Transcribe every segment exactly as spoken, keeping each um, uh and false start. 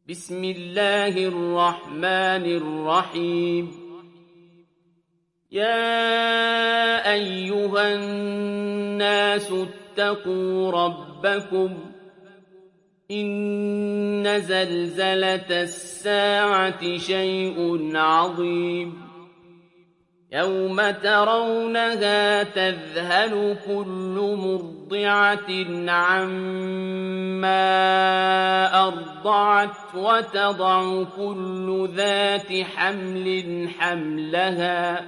بسم الله الرحمن الرحيم يا أيها الناس اتقوا ربكم إن زلزلة الساعة شيء عظيم يوم ترونها تذهل كل مرضعة عما أرضعت وتضع كل ذات حمل حملها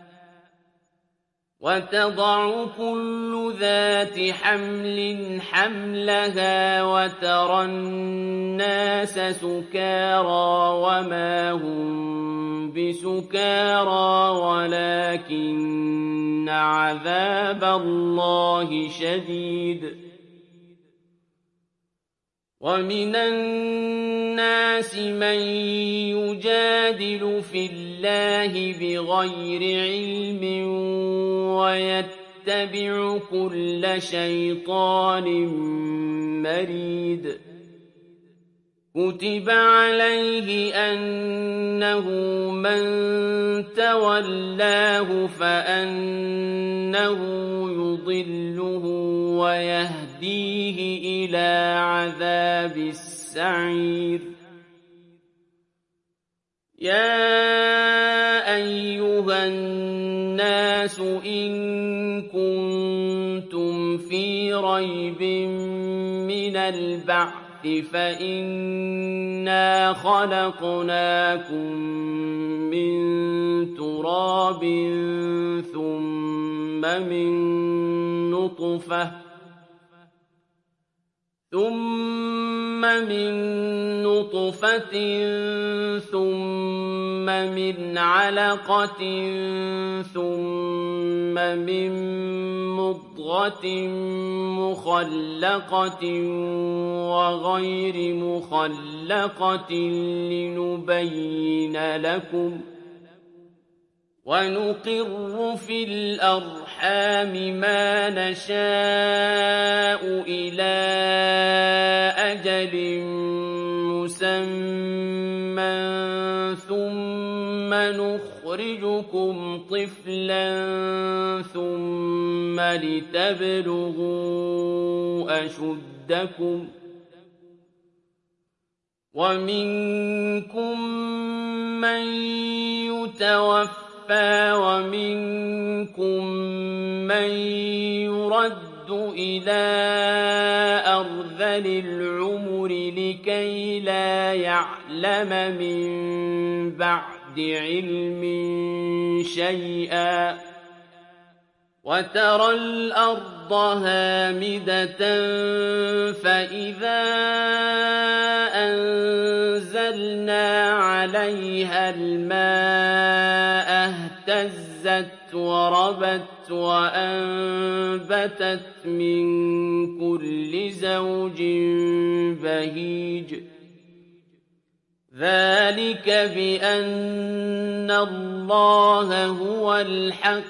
وتضع كل ذات حمل حملها وترى الناس سكارى وما هم بسكارى ولكن عذاب الله شديد ومن الناس من يجادل في الله بغير علم ويتبع كل شيطان مريد كتب عليه أنه من تولاه فأنه يضله ويهديه إلى عذاب السعير يا أيها الناس إن كنتم في ريب من البعث فإنا خلقناكم من تراب ثم من نطفة ثم من نطفة ثم من علقة ثم من مضغة مخلقة وغير مخلقة لنبين لكم ونقر في الأرحام ما نشاء إلى أجل مسمى ثم نخرجكم طفلا ثم لتبلغوا أشدكم ومنكم من يتوفى ومنكم من يرد إلى أرذل العمر لكي لا يعلم من بعد علم شيئا وترى الأرض هامدة فإذا أنزلنا عليها الماء اهتزت وربت وأنبتت من كل زوج بهيج ذلك بأن الله هو الحق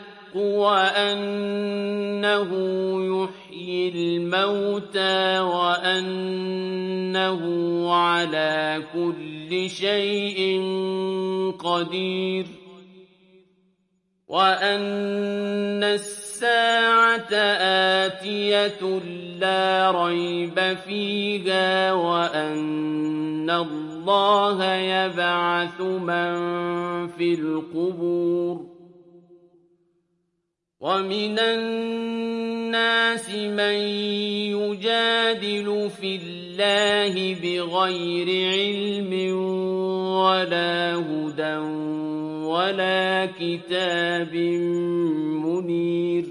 وأنه يحيي الموتى وأنه على كل شيء قدير وأن الساعة آتية لا ريب فيها وأن الله يبعث من في القبور ومن الناس من يجادل في الله بغير علم ولا هدى ولا كتاب منير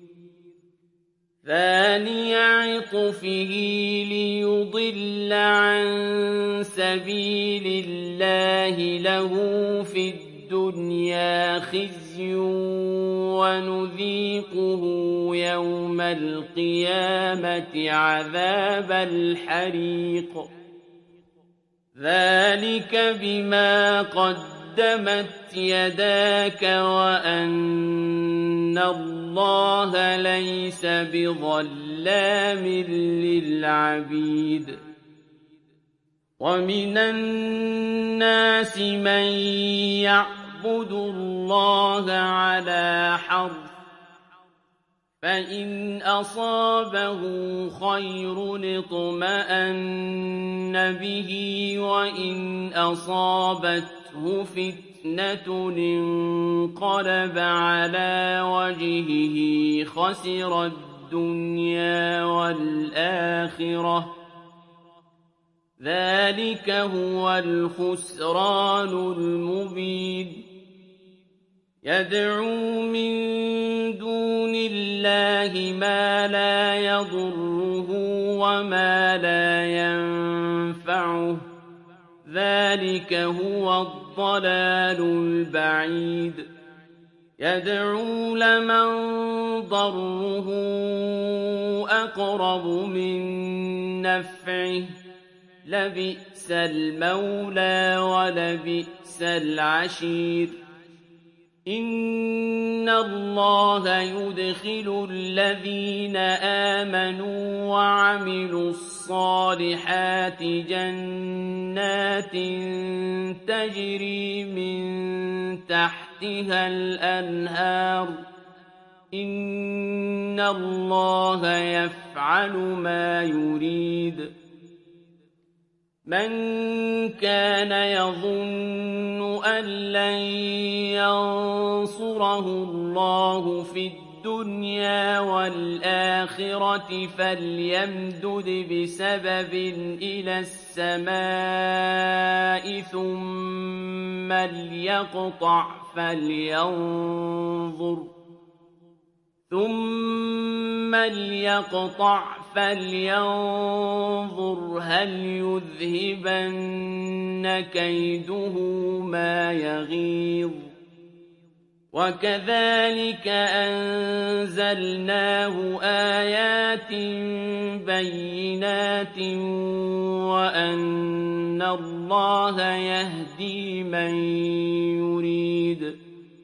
ثاني عطفه ليضل عن سبيل الله له في الدنيا خزي ونذيقه يوم القيامة عذاب الحريق ذلك بما قدمت يداك وأن الله ليس بظلام للعبيد وَمِنَ النَّاسِ مَن يَعْبُدُ اللَّهَ عَلَىٰ حَرْفٍ ۖ فَإِنْ أَصَابَهُ خَيْرٌ اطْمَأَنَّ بِهِ وَإِنْ أَصَابَتْهُ فِتْنَةٌ انقَلَبَ عَلَىٰ وَجْهِهِ خَسِرَ الدُّنْيَا وَالْآخِرَةَ ۚ ذَٰلِكَ هُوَ الْخُسْرَانُ الْمُبِينُ يَدْعُو مِن دُونِ اللَّهِ مَا لَا يَضُرُّهُ وَمَا لَا يَنفَعُهُ ۚ ذَٰلِكَ هُوَ الضَّلَالُ الْبَعِيدُ يَدْعُو لَمَن ضَرُّهُ أَقْرَبُ مِن نَّفْعِهِ ۚ لَبِئْسَ الْمَوْلَىٰ وَلَبِئْسَ الْعَشِيرُ إِنَّ اللَّهَ يُدْخِلُ الَّذِينَ آمَنُوا وَعَمِلُوا الصَّالِحَاتِ جَنَّاتٍ تَجْرِي مِن تَحْتِهَا الْأَنْهَارُ ۚ إِنَّ اللَّهَ يَفْعَلُ مَا يُرِيدُ مَن كَانَ يَظُنُّ أَن لَّن يَنصُرَهُ اللَّهُ فِي الدُّنْيَا وَالْآخِرَةِ فَلْيَمْدُدْ بِسَبَبٍ إِلَى السَّمَاءِ ثُمَّ لْيَقْطَعْ فَلْيَنظُرْ ثُمَّ لْيَقْطَعْ فَلْيَنظُرْ هَلْ يُذْهِبَنَّ كَيْدُهُ مَا يَغِيظُ وَكَذَٰلِكَ أَنزَلْنَاهُ آيَاتٍ بَيِّنَاتٍ وَأَنَّ اللَّهَ يَهْدِي مَن يُرِيدُ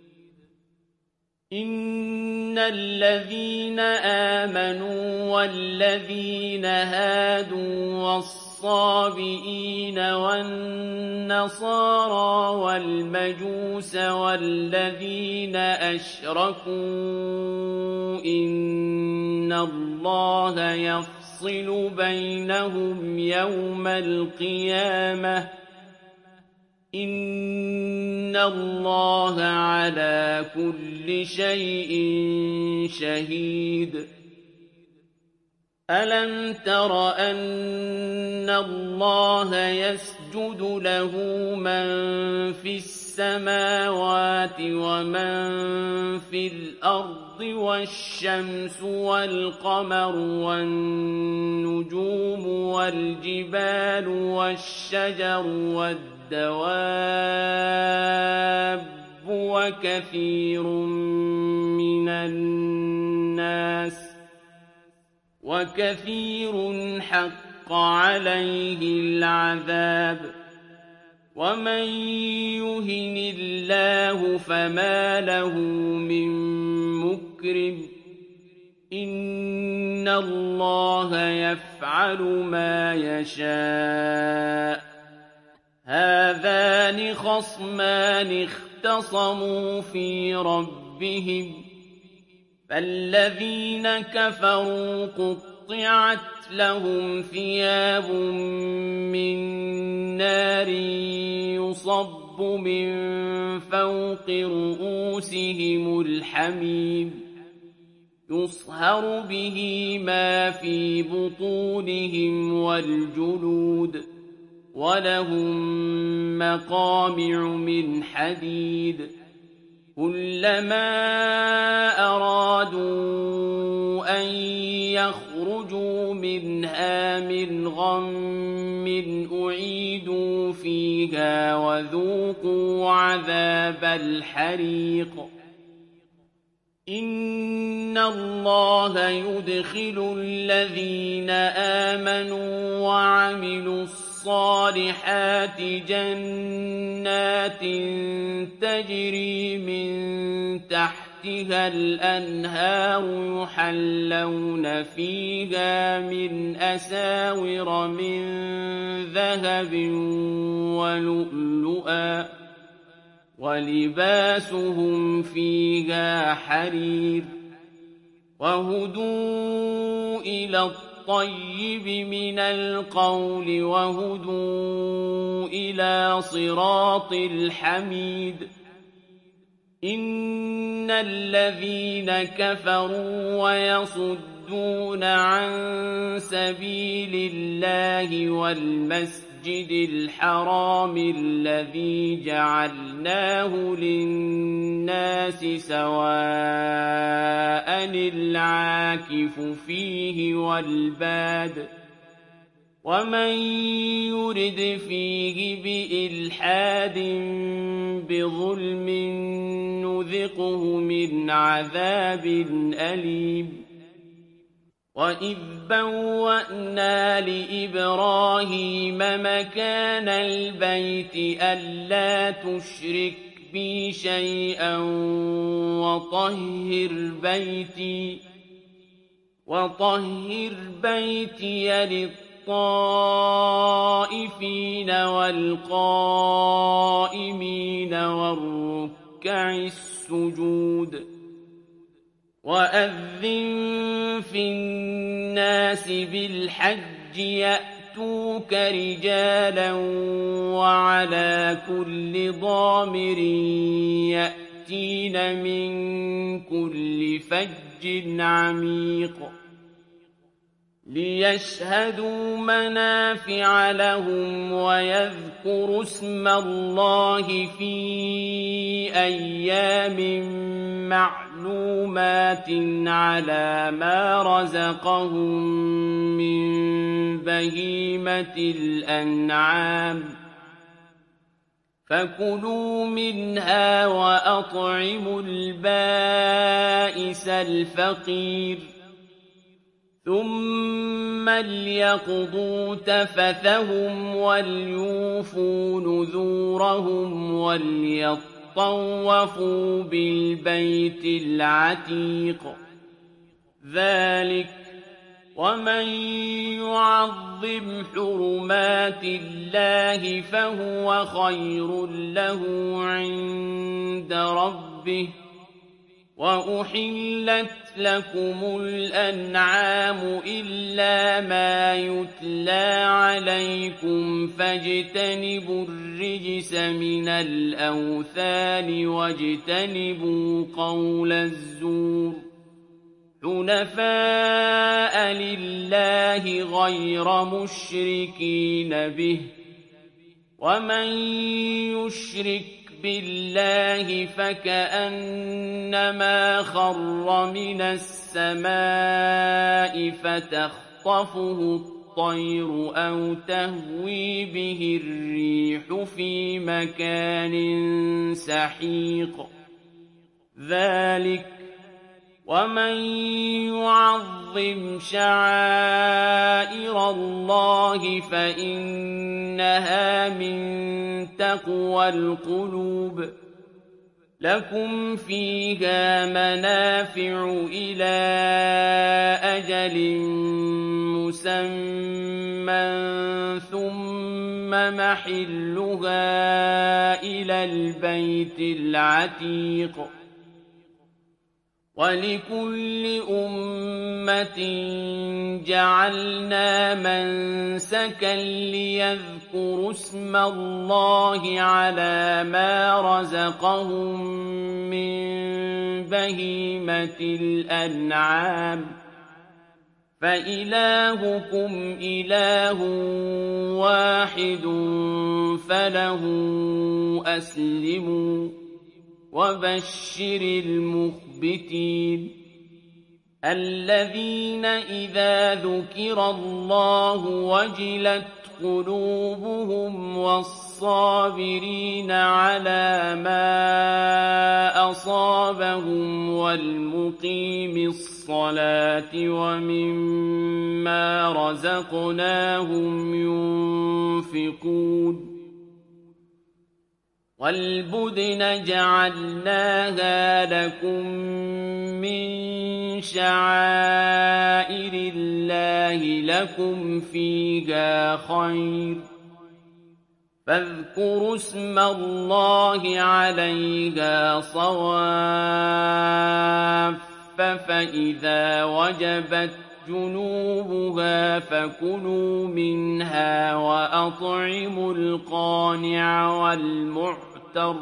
إِنَّ الَّذِينَ آمَنُوا وَالَّذِينَ هَادُوا وَالصَّابِئِينَ وَالنَّصَارَىٰ وَالْمَجُوسَ وَالَّذِينَ أَشْرَكُوا إِنَّ اللَّهَ يَفْصِلُ بَيْنَهُمْ يَوْمَ الْقِيَامَةِ ۚ إِنَّ اللَّهَ عَلَىٰ كُلِّ شَيْءٍ شَهِيدٌ أَلَمْ تَرَ أَنَّ اللَّهَ يَسْجُدُ لَهُ مَن فِي السَّمَاوَاتِ وَمَن فِي الْأَرْضِ وَالشَّمْسُ وَالْقَمَرُ وَالنُّجُومُ وَالْجِبَالُ وَالشَّجَرُ وَالدَّوَابُّ وَكَثِيرٌ مِّنَ النَّاسِ وَكَثِيرٌ حَقَّ عَلَيْهِ الْعَذَابُ وَمَن يُهِنِ اللَّهُ فَمَا لَهُ مِن مُّكْرِمٍ إِنَّ اللَّهَ يَفْعَلُ مَا يَشَاءُ هَٰذَانِ خَصْمَانِ اخْتَصَمُوا فِي رَبِّهِمْ فَالَّذِينَ كَفَرُوا قُطِّعَتْ لَهُمْ ثِيَابٌ مِّن نَّارٍ يُصَبُّ مِن فَوْقِ رُءُوسِهِمُ الْحَمِيمُ يُصْهَرُ بِهِ مَا فِي بُطُونِهِمْ وَالْجُلُودُ وَلَهُم مَّقَامِعُ مِنْ حَدِيدٍ كُلَّمَا أَرَادُوا أَن يَخْرُجُوا مِنْهَا مِنْ غَمٍّ أُعِيدُوا فِيهَا وَذُوقُوا عَذَابَ الْحَرِيقِ إِنَّ اللَّهَ يُدْخِلُ الَّذِينَ آمَنُوا وَعَمِلُوا الصَّالِحَاتِ جَنَّاتٍ تَجْرِي مِن تَحْتِهَا تحتها الأنهار يحلون فيها من أساور من ذهب ولؤلؤا ولباسهم فيها حرير وهدوا إلى الطيب من القول وهدوا إلى صراط الحميد إن الذين كفروا ويصدون عن سبيل الله والمسجد الحرام الذي جعلناه للناس سواء العاكف فيه والباد ومن يرد فيه بإلحاد بظلم نذقه من عذاب أليم وإذ بوأنا لإبراهيم مكان البيت ألا تشرك بي شيئا وطهر بيتي وطهر بيتي للطائفين والقائمين والركع السجود وأذن في الناس بالحج يأتوك رجالا وعلى كل ضامر يأتين من كل فج عميق ليشهدوا منافع لهم ويذكروا اسم الله في أيام معلومات على ما رزقهم من بهيمة الأنعام فكلوا منها وأطعموا البائس الفقير ثم ليقضوا تفثهم وليوفوا نذورهم وليطوفوا بالبيت العتيق ذلك ومن يعظم حرمات الله فهو خير له عند ربه وأحلت لكم الأنعام إلا ما يتلى عليكم فاجتنبوا الرجس من الأوثان واجتنبوا قول الزور حنفاء لله غير مشركين به ومن يشرك بالله فكأنما خر من السماء فتخطفه الطير أو تهوي به الريح في مكان سحيق ذلك ومن يعظم شعائر الله فإنها من تقوى القلوب لكم فيها منافع إلى أجل مسمى ثم محلها إلى البيت العتيق ولكل أمة جعلنا منسكا ليذكروا اسم الله على ما رزقهم من بهيمة الأنعام فإلهكم إله واحد فله أسلموا وبشر المخبتين الذين إذا ذكر الله وجلت قلوبهم والصابرين على ما أصابهم والمقيم الصلاة ومما رزقناهم ينفقون وَالْبُدْنَ جَعَلْنَاهَا لَكُم مِّن شَعَائِرِ اللَّهِ لَكُمْ فِيهَا خَيْرٌ ۖ فاذكروا اسم الله عليها صواف فإذا وجبت جنوبها فكلوا منها وأطعموا القانع والمعتر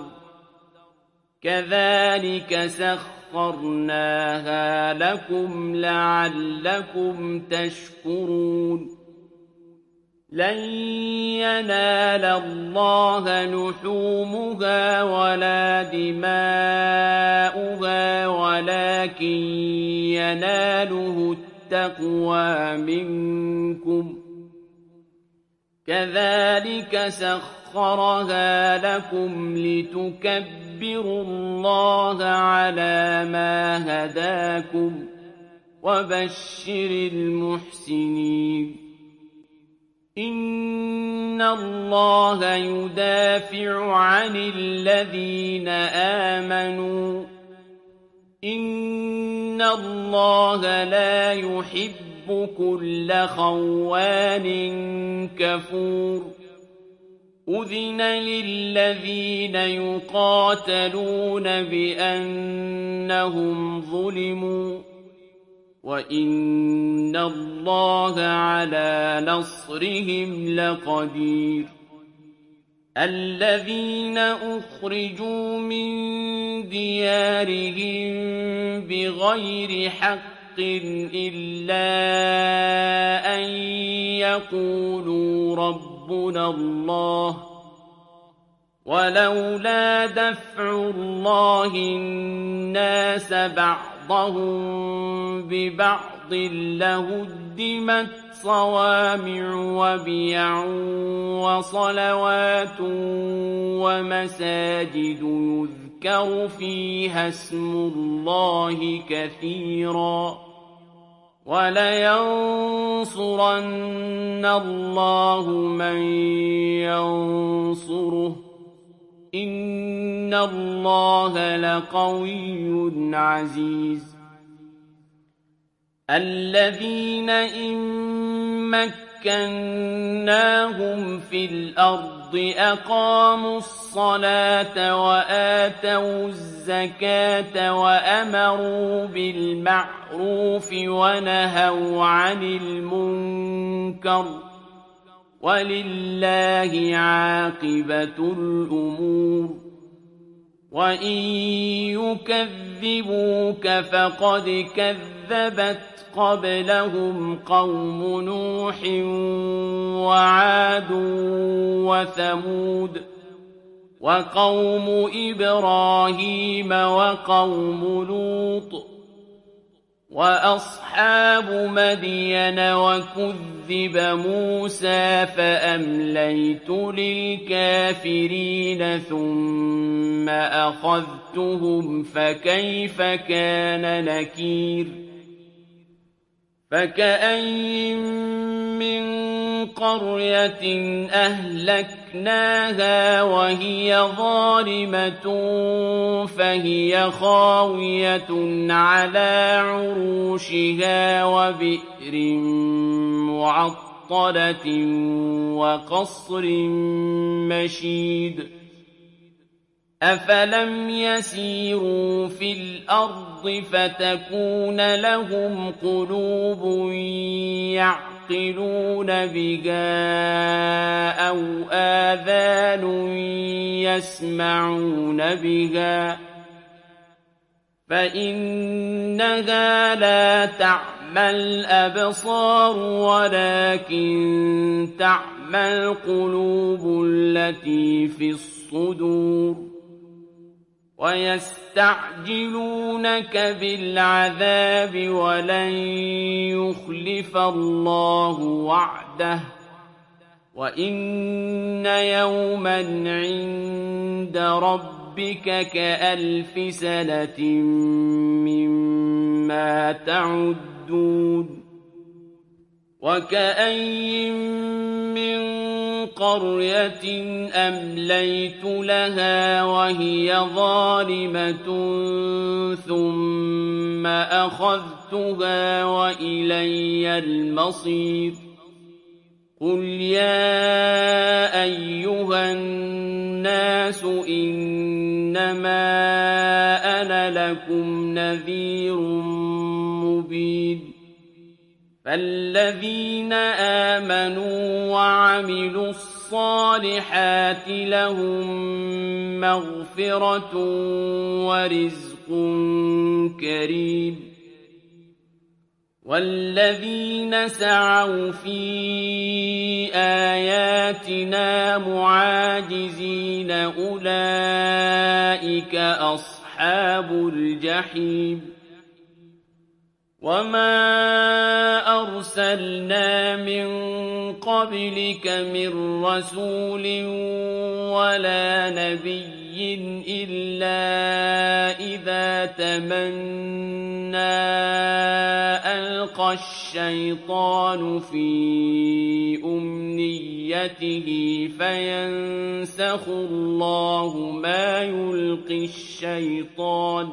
كذلك سخرناها لكم لعلكم تشكرون لن ينال الله لحومها ولا دماؤها ولكن يناله التقوى منكم كذلك سخرها لكم لتكبروا الله على ما هداكم وبشر المحسنين إن الله يدافع عن الذين آمنوا إن الله لا يحب كل خوان كفور أذن للذين يقاتلون بأنهم ظلموا وَإِنَّ اللَّهَ عَلَىٰ نَصْرِهِمْ لَقَدِيرٌ الَّذِينَ أُخْرِجُوا مِن دِيَارِهِم بِغَيْرِ حَقٍّ إِلَّا أَن يَقُولُوا رَبُّنَا اللَّهُ وَلَوْلَا دَفْعُ اللَّهِ النَّاسَ بَعْضَهُم ببعض لهدمت صوامع وبيع وصلوات ومساجد يذكر فيها اسم الله كثيرا ولينصرن الله من ينصره إن الله لقوي عزيز الذين إن مكناهم في الأرض أقاموا الصلاة وآتوا الزكاة وأمروا بالمعروف ونهوا عن المنكر ولله عاقبة الأمور وإن يكذبوك فقد كذبت قبلهم قوم نوح وعاد وثمود وقوم إبراهيم وقوم لوط وأصحاب مدين وكذب موسى فأمليت للكافرين ثم أخذتهم فكيف كان نكير فكأين من قرية أهلكناها وهي ظالمة فهي خاوية على عروشها وبئر معطلة وقصر مشيد أفلم يسيروا في الأرض فتكون لهم قلوب يعقلون بها أو آذان يسمعون بها فإنها لا تعمى الأبصار ولكن تعمى القلوب التي في الصدور ويستعجلونك بالعذاب ولن يخلف الله وعده وإن يوما عند ربك كألف سنة مما تعدون وكأين من قرية أمليت لها وهي ظالمة ثم أخذتها وإلي المصير قل يا أيها الناس إنما أنا لكم نذير مبين فالذين آمنوا وعملوا الصالحات لهم مغفرة ورزق كريم والذين سعوا في آياتنا معاجزين أولئك أصحاب الجحيم وما أرسلنا من قبلك من رسول ولا نبي إلا إذا تمنى ألقى الشيطان في أمنيته فينسخ الله ما يلقي الشيطان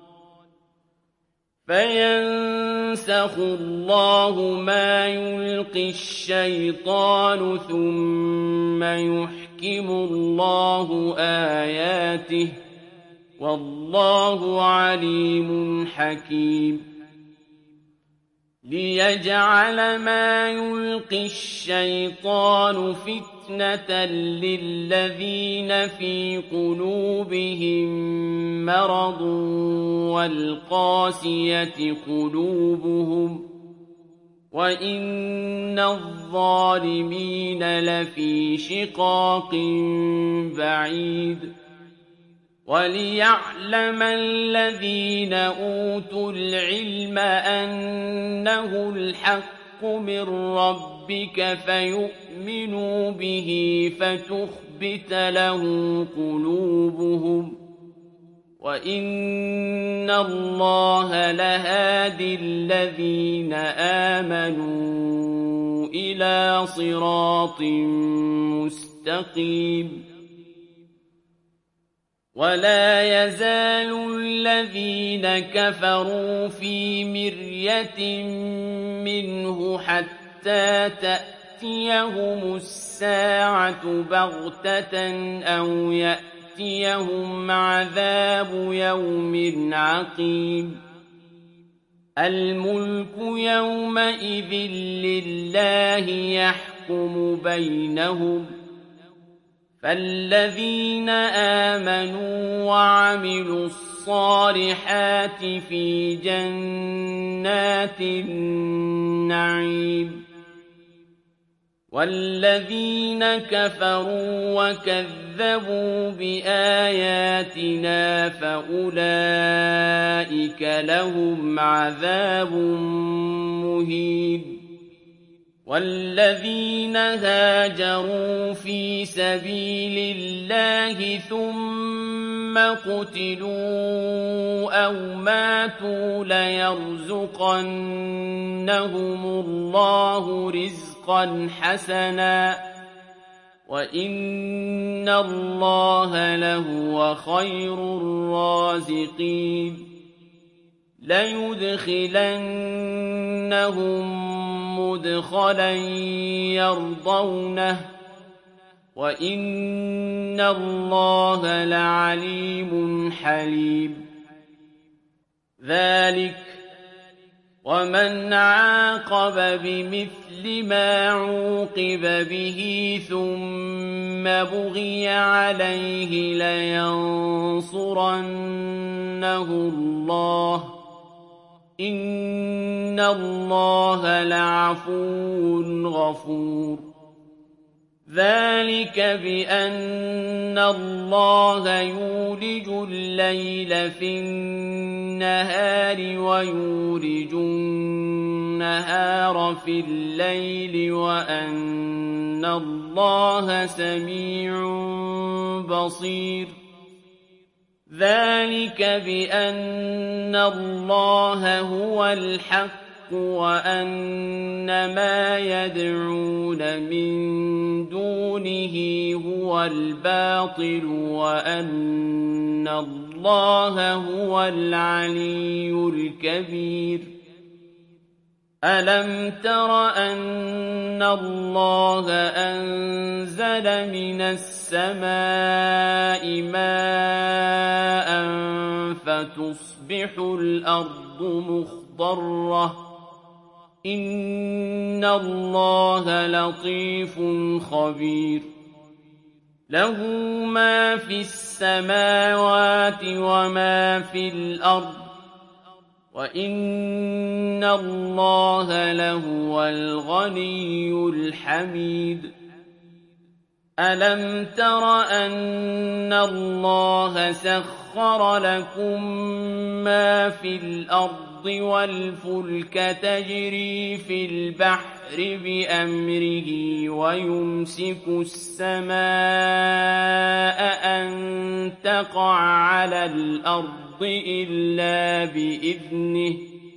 فينسخ الله ما يلقي الشيطان ثم يحكم الله آياته والله عليم حكيم ليجعل ما يلقي الشيطان فتنة للذين في قلوبهم مرض والقاسية قلوبهم وإن الظالمين لفي شقاق بعيد وليعلم الذين أوتوا العلم أنه الحق من ربك فيؤمنوا به فتخبت له قلوبهم وإن الله لهادي الذين آمنوا إلى صراط مستقيم ولا يزال الذين كفروا في مرية منه حتى تأتيهم الساعة بغتة أو يأتيهم عذاب يوم عقيم الملك يومئذ لله يحكم بينهم فالذين آمنوا وعملوا الصالحات في جنات النعيم والذين كفروا وكذبوا بآياتنا فأولئك لهم عذاب مهين والذين هاجروا في سبيل الله ثم قتلوا أو ماتوا ليرزقنهم الله رزقا حسنا وإن الله لهو خير الرازقين ليدخلنهم مدخلا يرضونه وإن الله لعليم حليم ذلك ومن عاقب بمثل ما عوقب به ثم بغي عليه لينصرنه الله إن الله لعفو غفور ذلك بأن الله يولج الليل في النهار ويولج النهار في الليل وأن الله سميع بصير ذلك بأن الله هو الحق وأن ما يدعون من دونه هو الباطل وأن الله هو العلي الكبير ألم تر أن الله أنزل من السماء ماء فتصبح الأرض مخضرة إن الله لطيف خبير له ما في السماوات وما في الأرض وَإِنَّ اللَّهَ لَهُوَ الْغَنِيُّ الْحَمِيدُ أَلَمْ تَرَ أَنَّ اللَّهَ سَخَّرَ لَكُم مَّا فِي الْأَرْضِ وَالْفُلْكَ تَجْرِي فِي الْبَحْرِ بِأَمْرِهِ وَيُمْسِكُ السَّمَاءَ أَن تَقَعَ عَلَى الْأَرْضِ إِلَّا بِإِذْنِهِ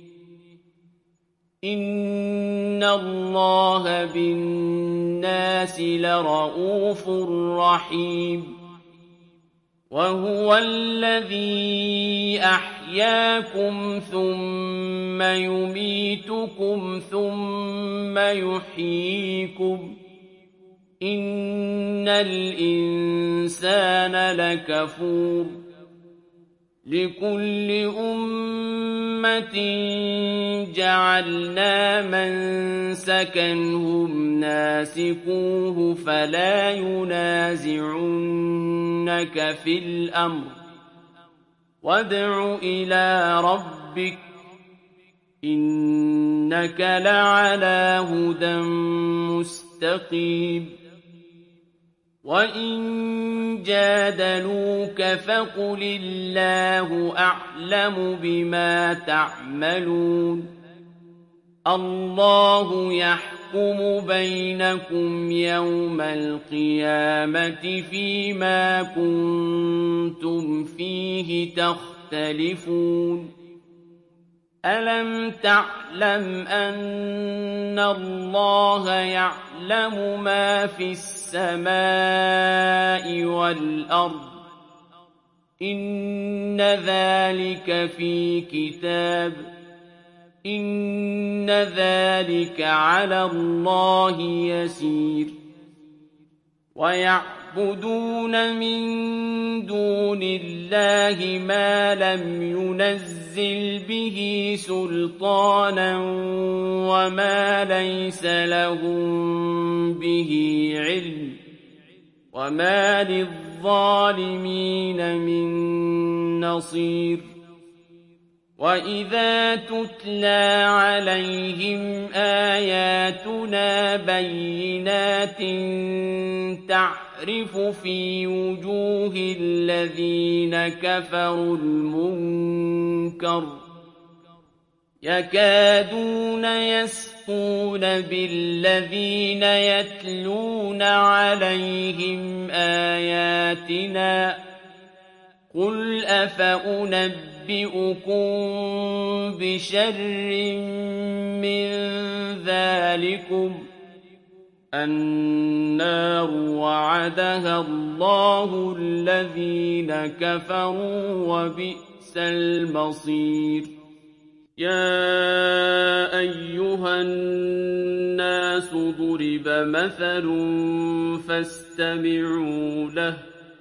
إِنَّ اللَّهَ بِالنَّاسِ لَرَءُوفٌ رَّحِيمٌ وَهُوَ الَّذِي أَحْيَاكُمْ ثُمَّ يُمِيتُكُمْ ثُمَّ يُحْيِيكُمْ إِنَّ الْإِنسَانَ لَكَفُورٌ لِكُلِّ أُمَّةٍ جَعَلْنَا مَنسَكًا هُمْ نَاسِكُوهُ فَلَا يُنَازِعُنَّكَ فِي الْأَمْرِ وَادْعُ إِلَىٰ رَبِّكَ إِنَّكَ لَعَلَىٰ هُدًى مُّسْتَقِيمٍ وَإِن جَادَلُوكَ فَقُلِ اللَّهُ أَعْلَمُ بِمَا تَعْمَلُونَ اللَّهُ يَحْكُمُ بَيْنَكُمْ يَوْمَ الْقِيَامَةِ فِيمَا كُنتُمْ فِيهِ تَخْتَلِفُونَ أَلَمْ تَعْلَمْ أَنَّ اللَّهَ يَعْلَمُ مَا فِي السَّمَاءِ وَالْأَرْضِ إِنَّ ذَلِكَ فِي كِتَابٍ إِنَّ ذَلِكَ عَلَى اللَّهِ يَسِيرٌ وَيَعْبُدُونَ مِن دُونِ اللَّهِ مَا لَمْ يُنَزِّلْ بِهِ سُلْطَانًا وَمَا لَيْسَ لَهُم بِهِ عِلْمٌ وَمَا لِلظَّالِمِينَ مِن نَّصِيرٍ وَإِذَا تُتْلَىٰ عَلَيْهِمْ آيَاتُنَا بَيِّنَاتٍ تَعْرِفُ فِي وُجُوهِ الَّذِينَ كَفَرُوا الْمُنكَرَ يَكَادُونَ يَسْطُونَ بِالَّذِينَ يَتْلُونَ عَلَيْهِمْ آيَاتِنَا قُلْ أَفَأُنَبِّئُكُم بِشَرٍّ مِّن ذَٰلِكُمُ النَّارُ وَعَدَهَا اللَّهُ الَّذِينَ كَفَرُوا وَبِئْسَ الْمَصِيرُ يَا أَيُّهَا النَّاسُ ضُرِبَ مَثَلٌ فَاسْتَمِعُوا لَهُ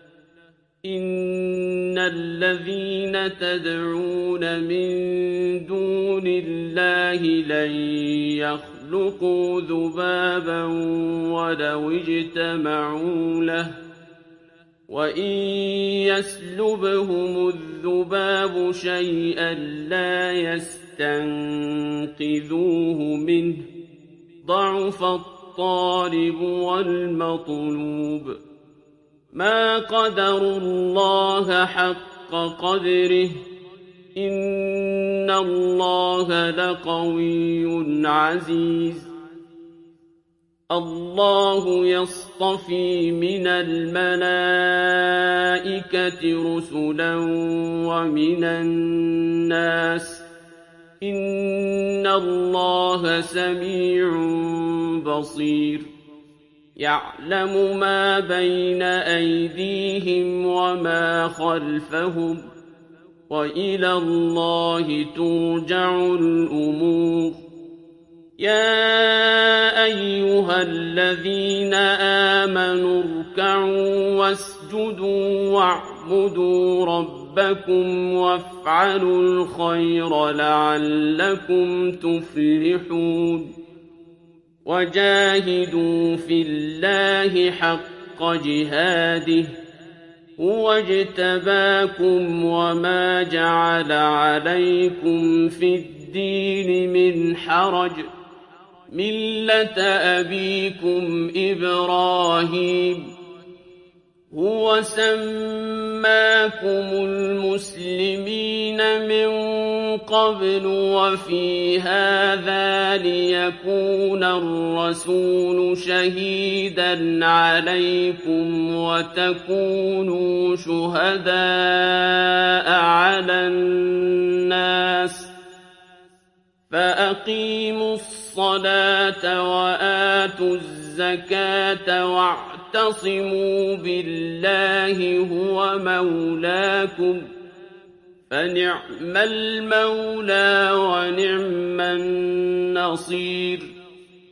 إِنَّ الَّذِينَ تَدْعُونَ مِن دُونِ اللَّهِ لَن يَخْلُقُوا ذُبَابًا وَلَوِ اجْتَمَعُوا لَهُ وَإِن يَسْلُبْهُمُ الذُّبَابُ شَيْئًا لَّا يَسْتَنقِذُوهُ مِنْهُ ضَعُفَ الطَّالِبُ وَالْمَطْلُوبُ مَا قَدَرُوا اللَّهَ حَقَّ قَدْرِهِ إِنَّ اللَّهَ لَقَوِيٌّ عَزِيزٌ اللَّهُ يَصْطَفِي مِنَ الْمَلَائِكَةِ رُسُلًا وَمِنَ النَّاسِ إِنَّ اللَّهَ سَمِيعٌ بَصِيرٌ يَعْلَمُ مَا بَيْنَ أَيْدِيهِمْ وَمَا خَلْفَهُمْ وَإِلَى اللَّهِ تُرْجَعُ الْأُمُورُ يَا أَيُّهَا الَّذِينَ آمَنُوا ارْكَعُوا وَاسْجُدُوا وَاعْبُدُوا رَبَّكُمْ وَافْعَلُوا الْخَيْرَ لَعَلَّكُمْ تُفْلِحُونَ وَجَاهِدُوا فِي اللَّهِ حَقَّ جِهَادِهِ هُوَ اجْتَبَاكُمْ وَمَا جَعَلَ عَلَيْكُمْ فِي الدِّينِ مِنْ حَرَجٍ ۚ مِّلَّةَ أَبِيكُمْ إِبْرَاهِيمَ هُوَ سَمَّاكُمُ الْمُسْلِمِينَ مِن قَبْلُ وَفِي هَٰذَا لِيَكُونَ الرَّسُولُ شَهِيدًا عَلَيْكُمْ وَتَكُونُوا شُهَدَاءَ عَلَى النَّاسِ ۚ فَأَقِيمُوا الصَّلَاةَ وَآتُوا الزَّكَاةَ وَاعْتَصِمُوا بِاللَّهِ هُوَ مَوْلَاكُمْ ۖ فَنِعْمَ الْمَوْلَىٰ وَنِعْمَ النَّصِيرُ